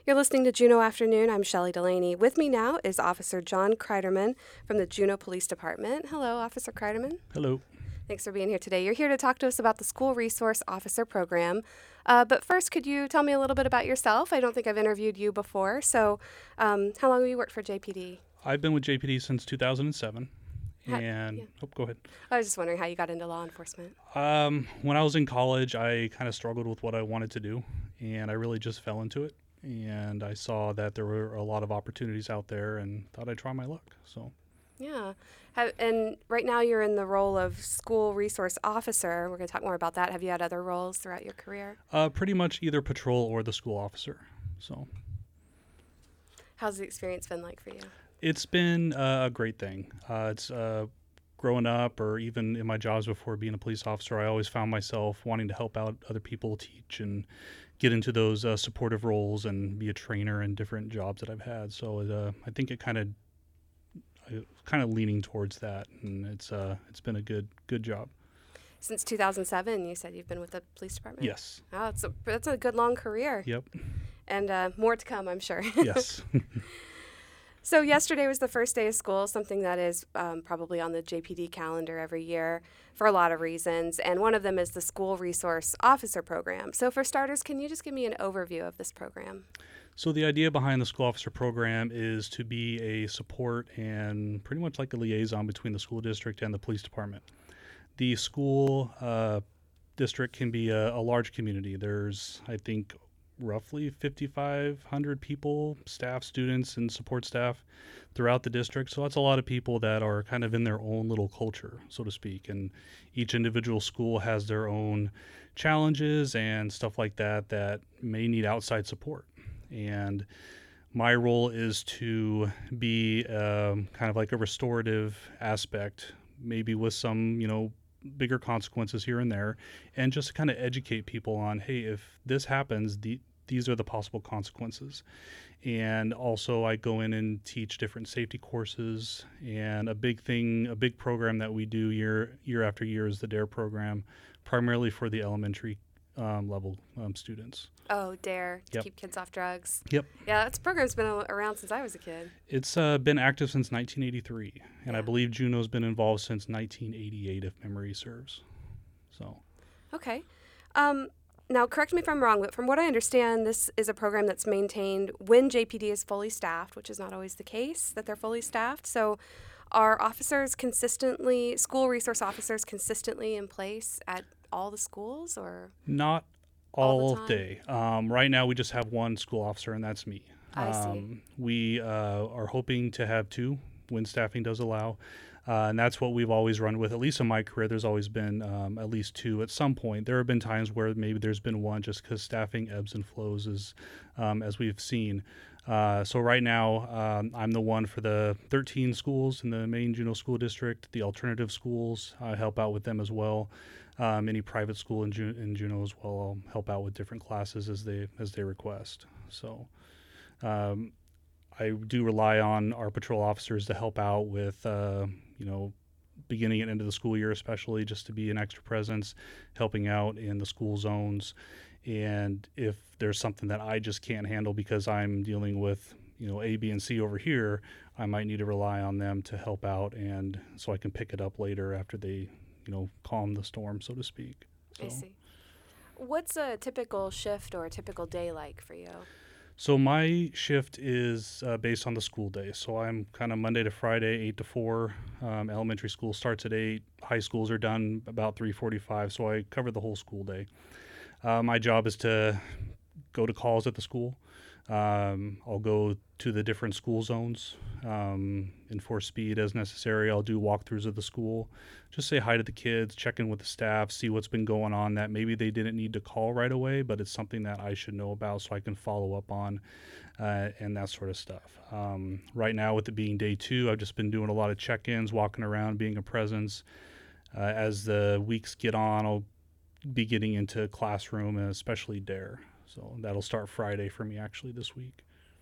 You're listening to Juneau Afternoon. I'm Shelley Delaney. With me now is Officer John Kreiderman from the Juneau Police Department. Hello, Officer Kreiderman. Hello. Thanks for being here today. You're here to talk to us about the School Resource Officer Program. But first, could you tell me a little bit about yourself? I don't think I've interviewed you before. So how long have you worked for JPD? I've been with JPD since 2007. Go ahead. I was just wondering how you got into law enforcement. When I was in college, I kind of struggled with what I wanted to do, and I really just fell into it. And I saw that there were a lot of opportunities out there and thought I'd try my luck. So, yeah. And right now you're in the role of School Resource Officer. We're going to talk more about that. Have you had other roles throughout your career? pretty much either patrol or the school officer. So, How's the experience been like for you? it's been a great thing. It's growing up, or even in my jobs before being a police officer, I always found myself wanting to help out other people, teach, and get into those supportive roles and be a trainer in different jobs that I've had. So I think it kind of leaning towards that, and it's been a good job. Since 2007, you said you've been with the police department? Yes. Oh, that's a good long career. Yep. And more to come, I'm sure. Yes. So yesterday was the first day of school, something that is probably on the JPD calendar every year for a lot of reasons. And one of them is the School Resource Officer Program. So for starters, can you just give me an overview of this program? So the idea behind the school officer program is to be a support and pretty much like a liaison between the school district and the police department. The school district can be a large community. There's, I think, roughly 5,500 people, staff, students, and support staff throughout the district. So that's a lot of people that are kind of in their own little culture, so to speak. And each individual school has their own challenges and stuff like that may need outside support. And my role is to be kind of like a restorative aspect, maybe with some, bigger consequences here and there, and just to kind of educate people on, hey, if this happens, these are the possible consequences. And also I go in and teach different safety courses, and a big program that we do year after year is the DARE program, primarily for the elementary level students. Oh, DARE, to Yep. keep kids off drugs. Yep. Yeah, that program's been around since I was a kid. It's been active since 1983, and Yeah. I believe Juneau's been involved since 1988, if memory serves. So. Okay. Now, correct me if I'm wrong, but from what I understand, this is a program that's maintained when JPD is fully staffed, which is not always the case, that they're fully staffed. So are school resource officers consistently in place at all the schools, or? Not All the all day. Right now, we just have one school officer, and that's me. I see. We are hoping to have two when staffing does allow. And that's what we've always run with. At least in my career, there's always been at least two at some point. There have been times where maybe there's been one just because staffing ebbs and flows, as we've seen. So right now, I'm the one for the 13 schools in the main Juneau School District. The alternative schools, I help out with them as well. Any private school in Juneau as well, I'll help out with different classes as they request. So I do rely on our patrol officers to help out with, beginning and end of the school year, especially just to be an extra presence, helping out in the school zones. And if there's something that I just can't handle because I'm dealing with, A, B, and C over here, I might need to rely on them to help out, and so I can pick it up later after they, calm the storm, so to speak. So. I see. What's a typical shift or a typical day like for you? So my shift is based on the school day. So I'm kind of Monday to Friday, 8 to 4. Elementary school starts at 8. High schools are done about 3:45. So I cover the whole school day. My job is to go to calls at the school. I'll go to the different school zones, enforce speed as necessary. I'll do walkthroughs of the school, just say hi to the kids, check in with the staff, see what's been going on that maybe they didn't need to call right away, but it's something that I should know about so I can follow up on, and that sort of stuff. Right now, with it being day 2, I've just been doing a lot of check-ins, walking around, being a presence. As the weeks get on, I'll be getting into classroom, and especially DARE. So that'll start Friday for me actually this week.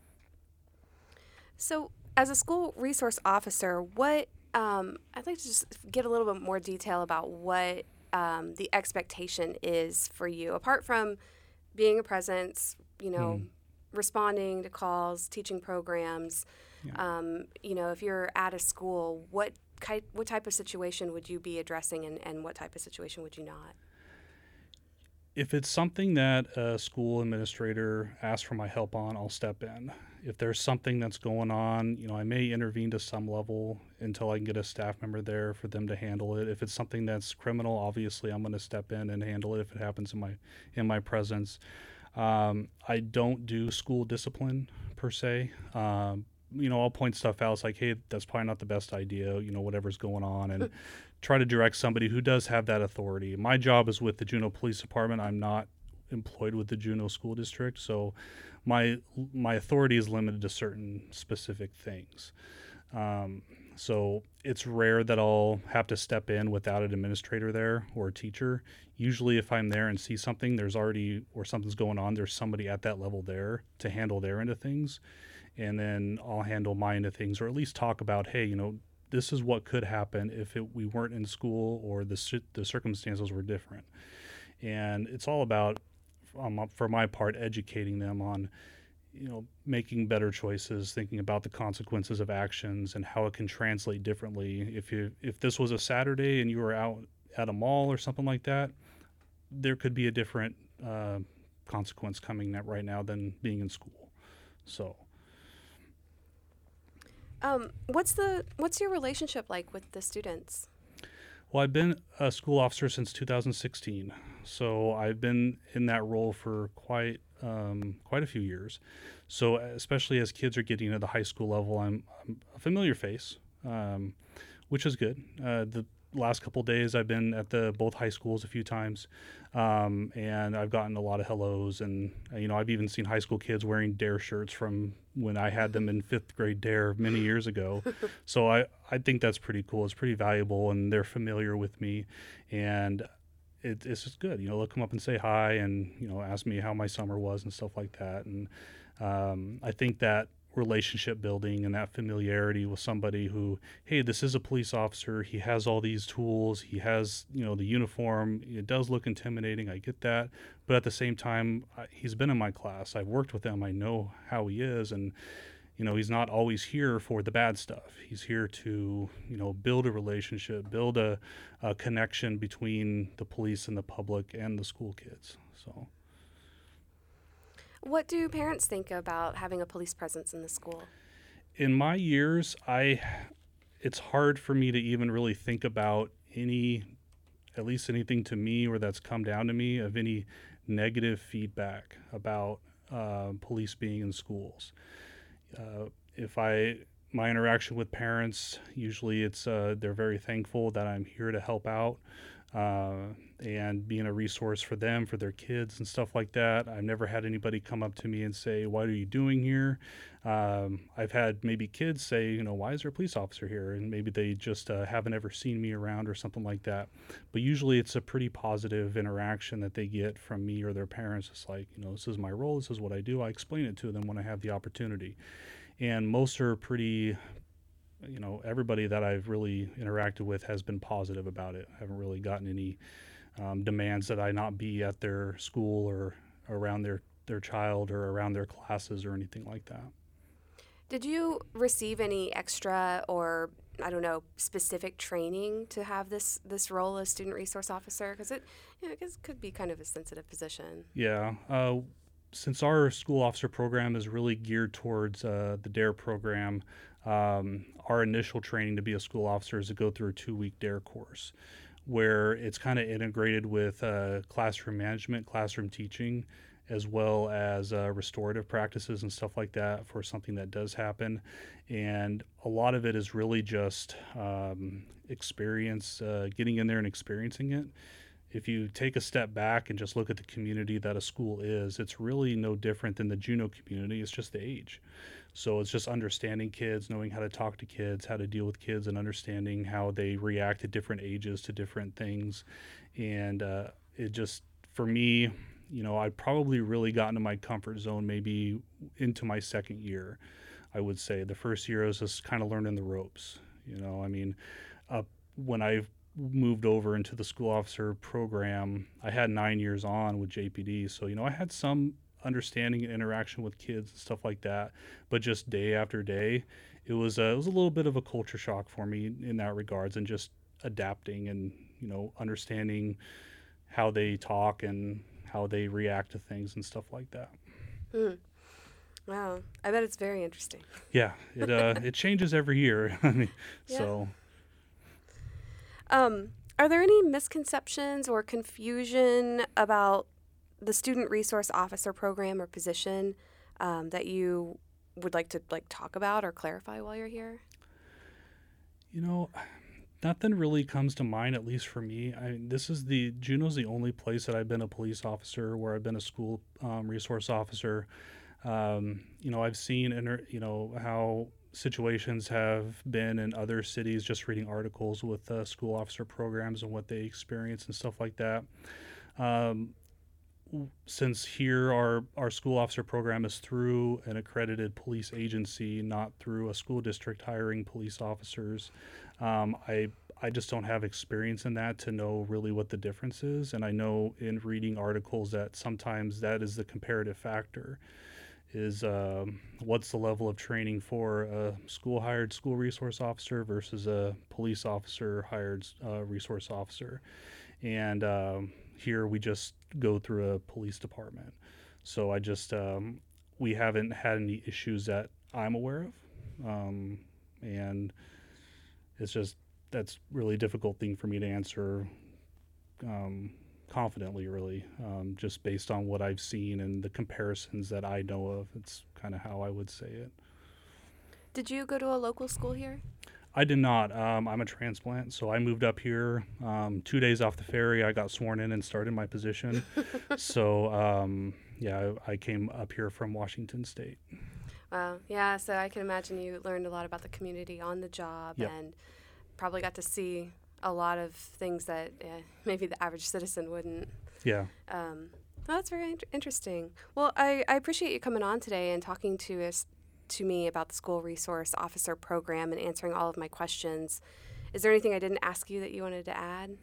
So as a school resource officer, what I'd like to just get a little bit more detail about what the expectation is for you, apart from being a presence, responding to calls, teaching programs. Yeah. If you're at a school, what type of situation would you be addressing, and what type of situation would you not? If it's something that a school administrator asks for my help on, I'll step in. If there's something that's going on, I may intervene to some level until I can get a staff member there for them to handle it. If it's something that's criminal, obviously I'm going to step in and handle it if it happens in my presence. I don't do school discipline per se. I'll point stuff out. It's like, hey, that's probably not the best idea, whatever's going on, and try to direct somebody who does have that authority. My job is with the Juneau Police Department. I'm not employed with the Juneau School District, so my authority is limited to certain specific things. So it's rare that I'll have to step in without an administrator there or a teacher. Usually if I'm there and see something, or something's going on, there's somebody at that level there to handle their end of things. And then I'll handle my end of things, or at least talk about, hey, this is what could happen if we weren't in school or the circumstances were different. And it's all about, for my part, educating them on, making better choices, thinking about the consequences of actions and how it can translate differently. If this was a Saturday and you were out at a mall or something like that, there could be a different consequence coming right now than being in school. So. What's your relationship like with the students? Well, I've been a school officer since 2016, so I've been in that role for quite a few years. So especially as kids are getting to the high school level, I'm a familiar face, which is good. The last couple of days I've been at both high schools a few times, and I've gotten a lot of hellos, and I've even seen high school kids wearing DARE shirts from when I had them in 5th grade DARE many years ago. So I think that's pretty cool. It's pretty valuable, and they're familiar with me, and it's just good. They'll come up and say hi, and ask me how my summer was and stuff like that. And I think that relationship building and that familiarity with somebody who, hey, this is a police officer, he has all these tools, he has the uniform, it does look intimidating, I get that, but at the same time, he's been in my class, I've worked with him, I know how he is, and he's not always here for the bad stuff. He's here to build a relationship, build a connection between the police and the public and the school kids. So what do parents think about having a police presence in the school? In my years, it's hard for me to even really think about at least anything to me or that's come down to me of any negative feedback about police being in schools. My interaction with parents, usually it's they're very thankful that I'm here to help out and being a resource for them, for their kids and stuff like that. I've never had anybody come up to me and say, what are you doing here? I've had maybe kids say, why is there a police officer here? And maybe they just haven't ever seen me around or something like that. But usually it's a pretty positive interaction that they get from me or their parents. It's like, this is my role, this is what I do. I explain it to them when I have the opportunity. And most are pretty, everybody that I've really interacted with has been positive about it. I haven't really gotten any demands that I not be at their school or around their child or around their classes or anything like that. Did you receive any extra or, specific training to have this role as student resource officer? Because it could be kind of a sensitive position. Yeah. Since our school officer program is really geared towards the DARE program, our initial training to be a school officer is to go through a 2-week DARE course where it's kind of integrated with classroom management, classroom teaching, as well as restorative practices and stuff like that for something that does happen. And a lot of it is really just experience, getting in there and experiencing it. If you take a step back and just look at the community that a school is, it's really no different than the Juneau community. It's just the age. So it's just understanding kids, knowing how to talk to kids, how to deal with kids, and understanding how they react at different ages to different things. And it just, for me, I'd probably really gotten to my comfort zone maybe into my second year, I would say. The first year I was just kind of learning the ropes. When I moved over into the school officer program, I had 9 years on with JPD. So, I had some understanding and interaction with kids and stuff like that. But just day after day, it was a little bit of a culture shock for me in that regards, and just adapting and understanding how they talk and how they react to things and stuff like that. Wow, I bet it's very interesting. Yeah, it changes every year. I mean, Yeah. so. Are there any misconceptions or confusion about the student resource officer program or position that you would like to talk about or clarify while you're here? Nothing really comes to mind, at least for me. Juneau's the only place that I've been a police officer, where I've been a school resource officer. I've seen how situations have been in other cities, just reading articles with school officer programs and what they experience and stuff like that. Since here our school officer program is through an accredited police agency, not through a school district hiring police officers, I just don't have experience in that to know really what the difference is. And I know in reading articles that sometimes that is the comparative factor, is what's the level of training for a hired school resource officer versus a police officer hired resource officer. And here we just go through a police department. So I just, we haven't had any issues that I'm aware of. And that's really a difficult thing for me to answer confidently, really, just based on what I've seen and the comparisons that I know of. It's kind of how I would say it. Did you go to a local school here? I did not. I'm a transplant, so I moved up here 2 days off the ferry. I got sworn in and started my position. So, I came up here from Washington State. Wow. Yeah, so I can imagine you learned a lot about the community on the job. Yep. And probably got to see a lot of things that maybe the average citizen wouldn't. Yeah. Well, that's very interesting. Well, I appreciate you coming on today and talking to me about the school resource officer program and answering all of my questions. Is there anything I didn't ask you that you wanted to add?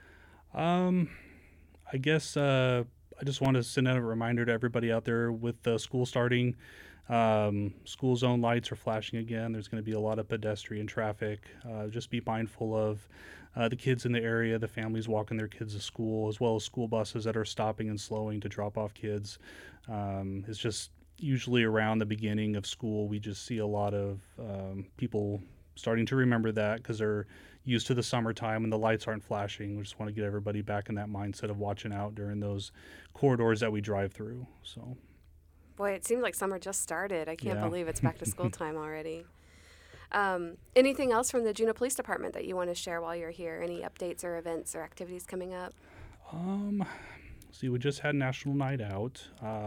I guess I just want to send out a reminder to everybody out there with the school starting. School zone lights are flashing again. There's going to be a lot of pedestrian traffic. Just be mindful of the kids in the area, the families walking their kids to school, as well as school buses that are stopping and slowing to drop off kids. It's just usually around the beginning of school, we just see a lot of people starting to remember that because they're used to the summertime and the lights aren't flashing. We just want to get everybody back in that mindset of watching out during those corridors that we drive through. So. Boy, it seems like summer just started. I can't Yeah. believe it's back to school time already. Anything else from the Juneau Police Department that you want to share while you're here? Any updates or events or activities coming up? See, we just had National Night Out.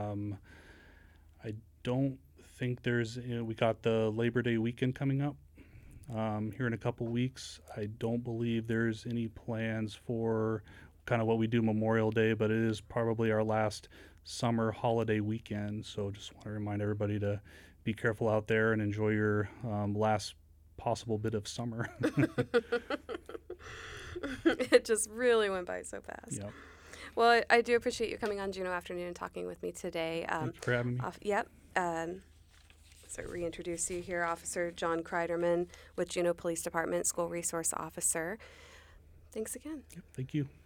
I don't think we got the Labor Day weekend coming up here in a couple weeks. I don't believe there's any plans for kind of what we do Memorial Day, but it is probably our last summer holiday weekend. So just want to remind everybody to be careful out there and enjoy your last possible bit of summer. It just really went by so fast. Yep. Well, I do appreciate you coming on Juneau Afternoon and talking with me today. Thanks for having me. Yep. So reintroduce you here, Officer John Kreiderman with Juneau Police Department, School Resource Officer. Thanks again. Yep, thank you.